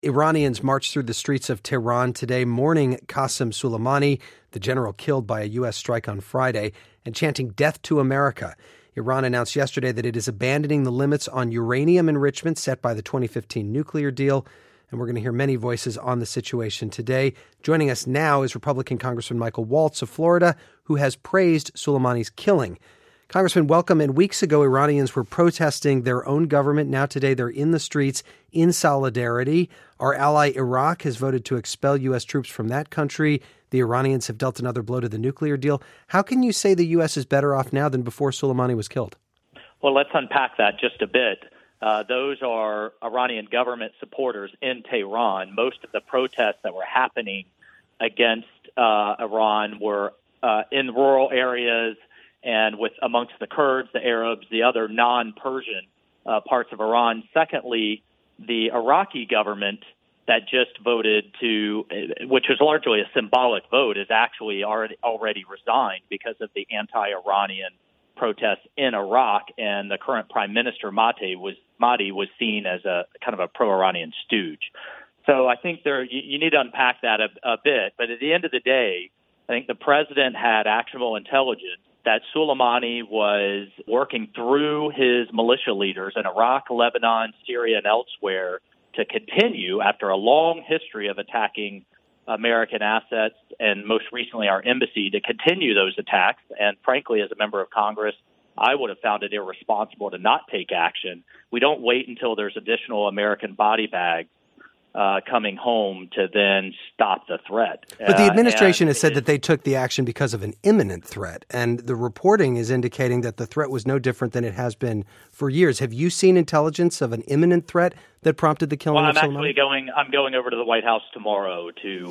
Iranians marched through the streets of Tehran today, mourning Qasem Soleimani, the general killed by a U.S. strike on Friday, and chanting "Death to America." Iran announced yesterday that it is abandoning the limits on uranium enrichment set by the 2015 nuclear deal. And we're going to hear many voices on the situation today. Joining us now is Republican Congressman Michael Waltz of Florida, who has praised Soleimani's killing. Congressman, welcome. And weeks ago, Iranians were protesting their own government. Now today, they're in the streets in solidarity. Our ally Iraq has voted to expel U.S. troops from that country. The Iranians have dealt another blow to the nuclear deal. How can you say the U.S. is better off now than before Soleimani was killed? Well, let's unpack that just a bit. Those are Iranian government supporters in Tehran. Most of the protests that were happening against Iran were in rural areas and with amongst the Kurds, the Arabs, the other non-Persian parts of Iran. Secondly, the Iraqi government that just voted to, which was largely a symbolic vote, is actually already resigned because of the anti-Iranian protests in Iraq, and the current Prime Minister Mahdi was seen as a kind of a pro-Iranian stooge. So I think you need to unpack that a bit. But at the end of the day, I think the president had actionable intelligence that Soleimani was working through his militia leaders in Iraq, Lebanon, Syria, and elsewhere to continue, after a long history of attacking American assets and most recently our embassy, to continue those attacks. And frankly, as a member of Congress, I would have found it irresponsible to not take action. We don't wait until there's additional American body bags coming home to then stop the threat. But the administration has said that they took the action because of an imminent threat, and the reporting is indicating that the threat was no different than it has been for years. Have you seen intelligence of an imminent threat that prompted the killing of Soleimani? I'm going over to the White House tomorrow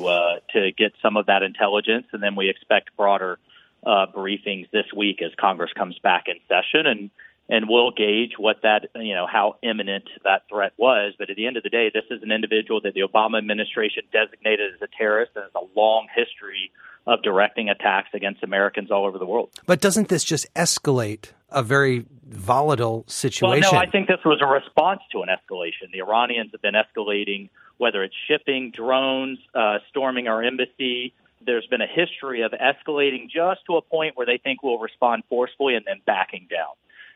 to get some of that intelligence, and then we expect broader briefings this week as Congress comes back in session, and we'll gauge what that, how imminent that threat was. But at the end of the day, this is an individual that the Obama administration designated as a terrorist and has a long history of directing attacks against Americans all over the world. But doesn't this just escalate a very volatile situation? Well, no, I think this was a response to an escalation. The Iranians have been escalating, whether it's shipping drones, storming our embassy. There's been a history of escalating just to a point where they think we'll respond forcefully and then backing down.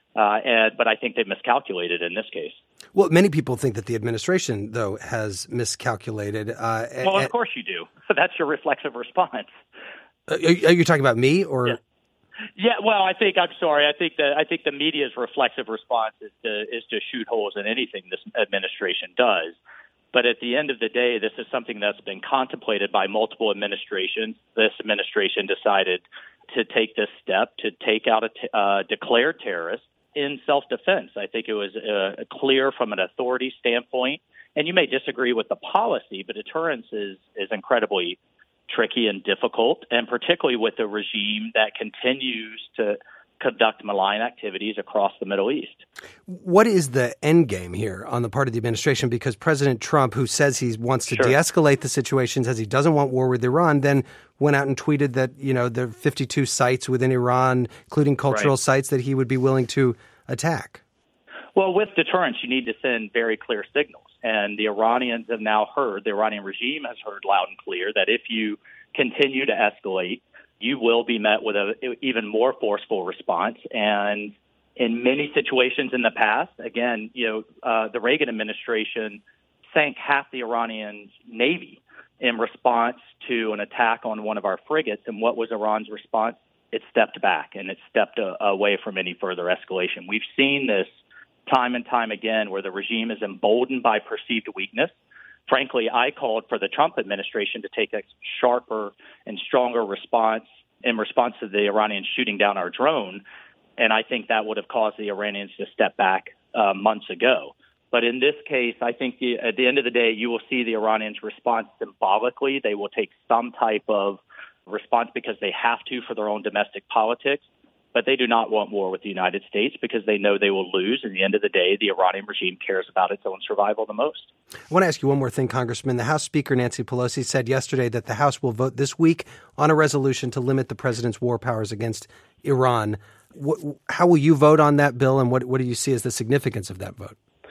But I think they've miscalculated in this case. Well, many people think that the administration, though, has miscalculated. Well, of course you do. That's your reflexive response. Are you talking about me, or? Yeah. Well, I'm sorry. I think the media's reflexive response is to shoot holes in anything this administration does. But at the end of the day, this is something that's been contemplated by multiple administrations. This administration decided to take this step to take out a declared terrorist in self-defense. I think it was clear from an authority standpoint. And you may disagree with the policy, but deterrence is incredibly tricky and difficult, and particularly with a regime that continues to conduct malign activities across the Middle East. What is the end game here on the part of the administration? Because President Trump, who says he wants to de-escalate the situation, says he doesn't want war with Iran, then went out and tweeted that, there are 52 sites within Iran, including cultural sites, that he would be willing to attack. Well, with deterrence, you need to send very clear signals. And the Iranians have now heard, the Iranian regime has heard loud and clear that if you continue to escalate, you will be met with an even more forceful response. And in many situations in the past, again, the Reagan administration sank half the Iranian Navy in response to an attack on one of our frigates. And what was Iran's response? It stepped back, and it stepped away from any further escalation. We've seen this time and time again where the regime is emboldened by perceived weakness. Frankly, I called for the Trump administration to take a sharper and stronger response in response to the Iranians shooting down our drone, and I think that would have caused the Iranians to step back months ago. But in this case, I think at the end of the day, you will see the Iranians respond symbolically. They will take some type of response because they have to for their own domestic politics. But they do not want war with the United States because they know they will lose. At the end of the day, the Iranian regime cares about its own survival the most. I want to ask you one more thing, Congressman. The House Speaker, Nancy Pelosi, said yesterday that the House will vote this week on a resolution to limit the president's war powers against Iran. How will you vote on that bill, and what do you see as the significance of that vote?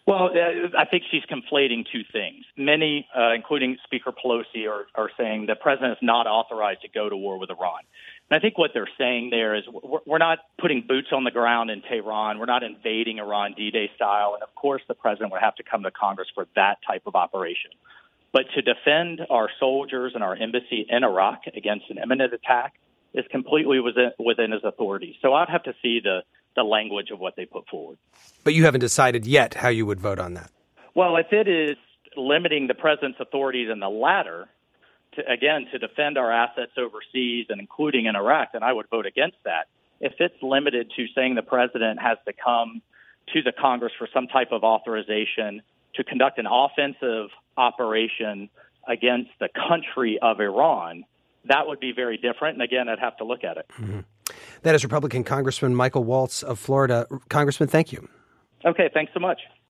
Well, I think she's conflating two things. Many, including Speaker Pelosi, are saying the president is not authorized to go to war with Iran. And I think what they're saying there is we're not putting boots on the ground in Tehran. We're not invading Iran D-Day style. And, of course, the president would have to come to Congress for that type of operation. But to defend our soldiers and our embassy in Iraq against an imminent attack is completely within his authority. So I'd have to see the language of what they put forward. But you haven't decided yet how you would vote on that. Well, if it is limiting the president's authorities in the latter, to defend our assets overseas and including in Iraq, then I would vote against that. If it's limited to saying the president has to come to the Congress for some type of authorization to conduct an offensive operation against the country of Iran, that would be very different. And again, I'd have to look at it. Mm-hmm. That is Republican Congressman Michael Waltz of Florida. Congressman, thank you. Okay, thanks so much.